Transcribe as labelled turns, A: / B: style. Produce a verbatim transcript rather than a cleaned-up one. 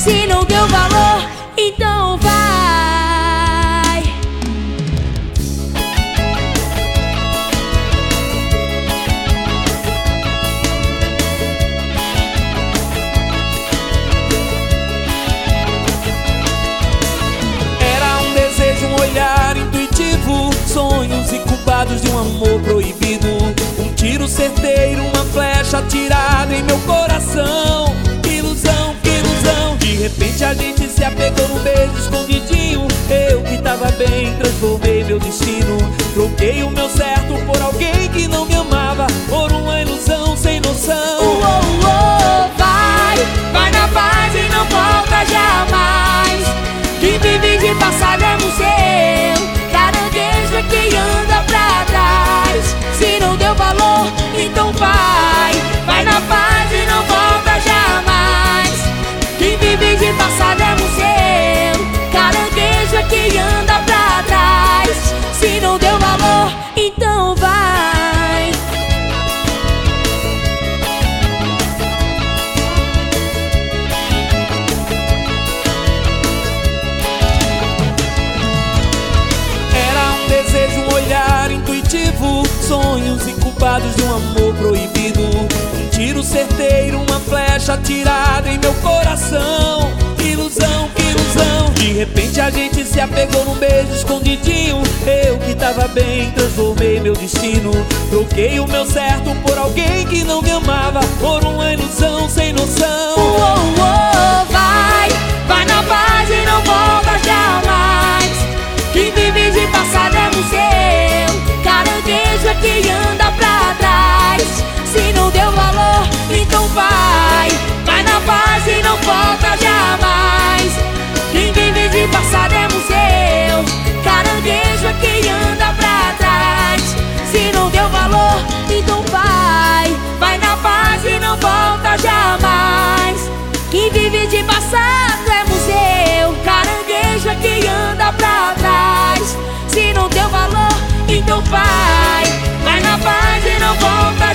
A: Se não deu valor, então vai.
B: Um olhar intuitivo, sonhos incubados de um amor proibido. Um tiro certeiro, uma flecha atirada em meu coração. Que ilusão, que ilusão. De repente a gente se apegou num beijo escondidinho. Eu que tava bem, transformei meu destino. Troquei o meu certo por alguém que não me amava, por uma ilusão sem noção.
A: Oh, oh, oh, vai, vai na paz e não volta jamais. Quem vive de passado é museu, caranguejo é quem anda pra trás. Se não deu valor, então vai, vai na paz e não volta jamais. Quem vive de passado é museu, caranguejo é quem anda pra trás. Se não deu valor, então vai.
B: Um olhar intuitivo, sonhos incubados de um amor proibido. Um tiro certeiro, uma flecha atirada em meu coração. Que ilusão, que ilusão. De repente a gente se apegou num beijo escondidinho. Eu que tava bem, transformei meu destino. Troquei o meu certo por alguém que não me amava, por uma ilusão sem noção.
A: Oh, oh, oh, vai, vai na paz e não volta jamais. Quem vive de passado é museu, caranguejo é quem anda pra trás. Se não deu valor, então vai, vai na paz e não volta jamais. Quem vive de passado é museu, caranguejo é quem anda pra trás. Se não deu valor, então vai, vai na paz e não volta jamais. Quem vive de passado é museu, caranguejo é quem anda pra trás. Se não deu valor, então vai, vai na paz e não volta